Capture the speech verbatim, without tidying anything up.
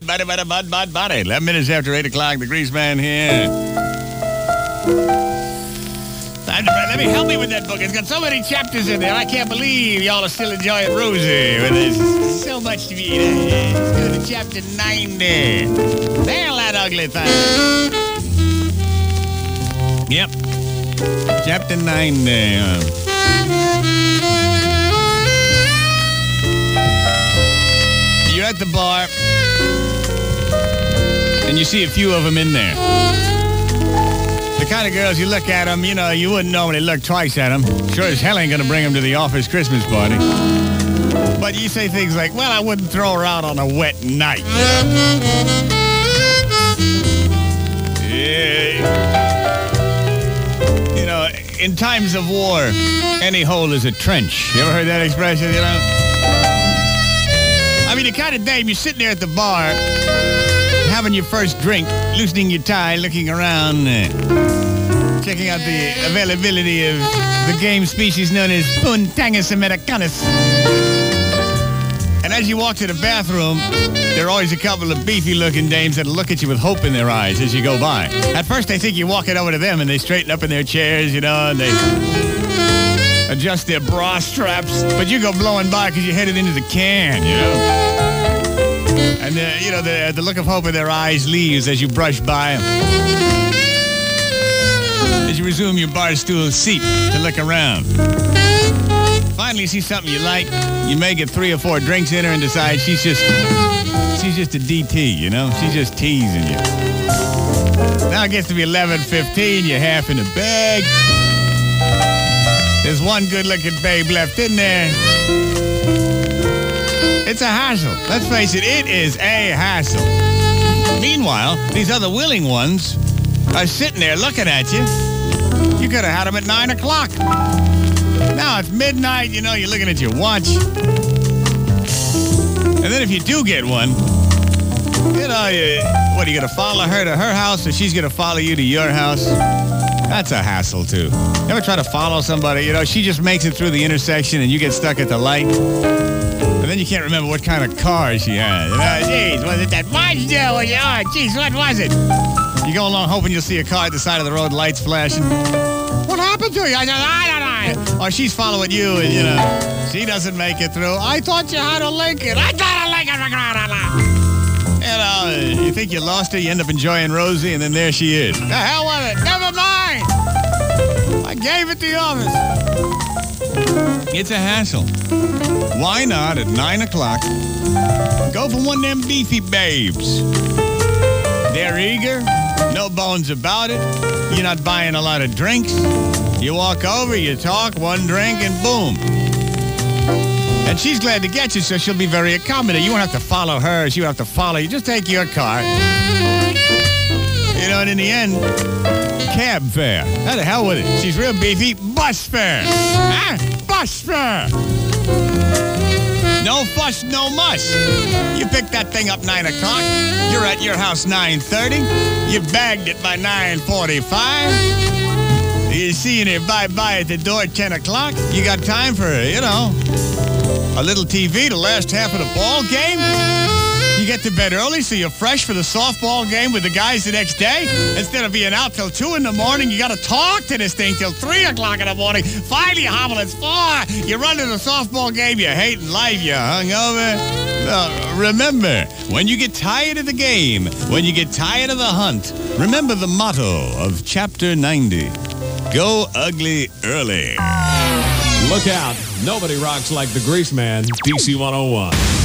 bada, bada, bada, bada, bada. eleven minutes after eight o'clock, the Grease Man here. Time to, let me help me with that book. It's got so many chapters in there. I can't believe y'all are still enjoying Rosie. Well, there's so much to read. Let's go to chapter ninety. There, that ugly thing. Yep. Chapter ninety. You're at the bar, and you see a few of them in there. The kind of girls, you look at them, you know, you wouldn't normally look twice at them. Sure as hell ain't going to bring them to the office Christmas party. But you say things like, well, I wouldn't throw her out on a wet night. Yeah. You know, in times of war, any hole is a trench. You ever heard that expression, you know? I mean, the kind of dame, you're sitting there at the bar, having your first drink, loosening your tie, looking around, uh, checking out the availability of the game species known as Puntangus americanus. And as you walk to the bathroom, there are always a couple of beefy-looking dames that'll look at you with hope in their eyes as you go by. At first, they think you're walking over to them, and they straighten up in their chairs, you know, and they adjust their bra straps. But you go blowing by because you're headed into the can, you know. And, the, you know, the, the look of hope in their eyes leaves as you brush by them. As you resume your bar stool seat to look around. Finally, you see something you like. You may get three or four drinks in her and decide she's just, she's just a D T, you know? She's just teasing you. Now it gets to be eleven fifteen. You're half in the bag. There's one good-looking babe left in there. It's a hassle. Let's face it, it is a hassle. Meanwhile, these other willing ones are sitting there looking at you. You could have had them at nine o'clock. Now it's midnight, you know, you're looking at your watch. And then if you do get one, you know, you, what, are you going to follow her to her house or she's going to follow you to your house? That's a hassle, too. You ever try to follow somebody, you know, she just makes it through the intersection and you get stuck at the light? And then you can't remember what kind of car she had. You know, geez, was it that Mazda? Oh, geez, what was it? You go along hoping you'll see a car at the side of the road, lights flashing. What happened to you? I said, I don't know. Or she's following you and, you know, she doesn't make it through. I thought you had a Lincoln. I thought a Lincoln. You know, you think you lost her, you end up enjoying Rosie, and then there she is. The hell with it. Never mind. I gave it the office. It's a hassle. Why not at nine o'clock go for one of them beefy babes? They're eager. No bones about it. You're not buying a lot of drinks. You walk over, you talk, one drink, and boom. And she's glad to get you, so she'll be very accommodating. You won't have to follow her. She won't have to follow you. Just take your car. You know, and in the end, cab fare. How the hell with it? She's real beefy. Bus fare. Ah, bus fare. No fuss, no muss. You pick that thing up nine o'clock. You're at your house nine thirty. You bagged it by nine forty-five. You're seeing her bye-bye at the door at ten o'clock. You got time for, you know, a little T V the last half of the ball game. You get to bed early so you're fresh for the softball game with the guys the next day. Instead of being out till two in the morning, you got to talk to this thing till three o'clock in the morning. Finally, you hobble, it's four. You run to the softball game, you're hating life, you're hungover. Uh, remember, when you get tired of the game, when you get tired of the hunt, remember the motto of Chapter ninety. Go ugly early. Look out. Nobody rocks like the Grease Man. D C one oh one.